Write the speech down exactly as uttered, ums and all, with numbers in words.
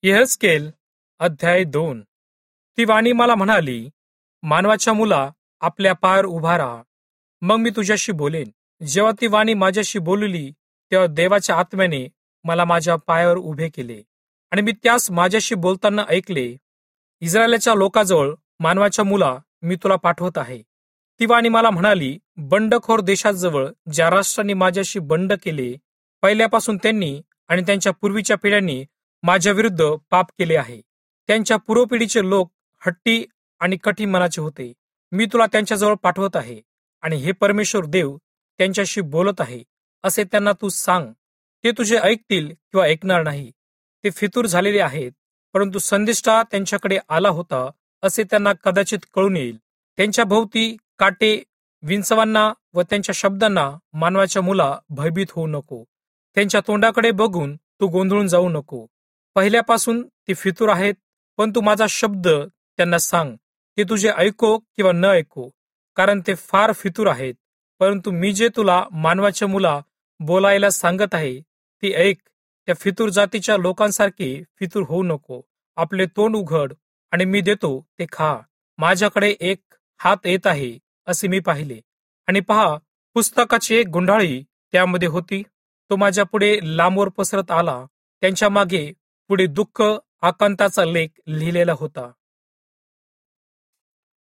यहेजकेल अध्याय दोन. ती वाणी मला म्हणाली, मानवाच्या मुला, आपल्या पायावर उभा राहा, मग मी तुझ्याशी बोलेन. जेव्हा ती वाणी माझ्याशी बोलली, तेव्हा देवाच्या आत्म्याने मला माझ्या पायावर उभे केले आणि मी त्यास माझ्याशी बोलताना ऐकले. इस्रायलच्या लोकाजवळ, मानवाच्या मुला, मी तुला पाठवत आहे. ती वाणी मला म्हणाली, बंडखोर देशाजवळ, ज्या राष्ट्रांनी माझ्याशी बंड केले, पहिल्यापासून त्यांनी आणि त्यांच्या पूर्वीच्या पिढ्यांनी माझ्या विरुद्ध पाप केले आहे. त्यांच्या पूर्वपिढीचे लोक हट्टी आणि कठी मनाचे होते. मी तुला त्यांच्याजवळ पाठवत आहे आणि हे परमेश्वर देव त्यांच्याशी बोलत आहे असे त्यांना तू सांग. ते तुझे ऐकतील किंवा ऐकणार नाही. ते फितूर झालेले आहेत, परंतु संदेष्टा त्यांच्याकडे आला होता असे त्यांना कदाचित कळून येईल. त्यांच्या भोवती काटे विंचवांना व त्यांच्या शब्दांना, मानवाच्या मुला, भयभीत होऊ नको. त्यांच्या तोंडाकडे बघून तू गोंधळून जाऊ नको. पहिल्यापासून ते फितूर आहेत, पण तू माझा शब्द त्यांना सांग. ते तुझे ऐको किंवा न ऐको, कारण ते फार फितूर आहेत. परंतु मी जे तुला, मानवाच्या मुला, बोलायला सांगत आहे ती ऐक. त्या फितूर जातीच्या लोकांसारखे फितूर होऊ नको. आपले तोंड उघड आणि मी देतो ते खा. माझ्याकडे एक हात येत आहे असे मी पाहिले, आणि पहा, पुस्तकाची एक गुंडाळी त्यामध्ये होती. तो माझ्या पुढे लांबवर पसरत आला. त्यांच्या मागे पुढे दुःख, आकांताचा लेख लिहिलेला होता.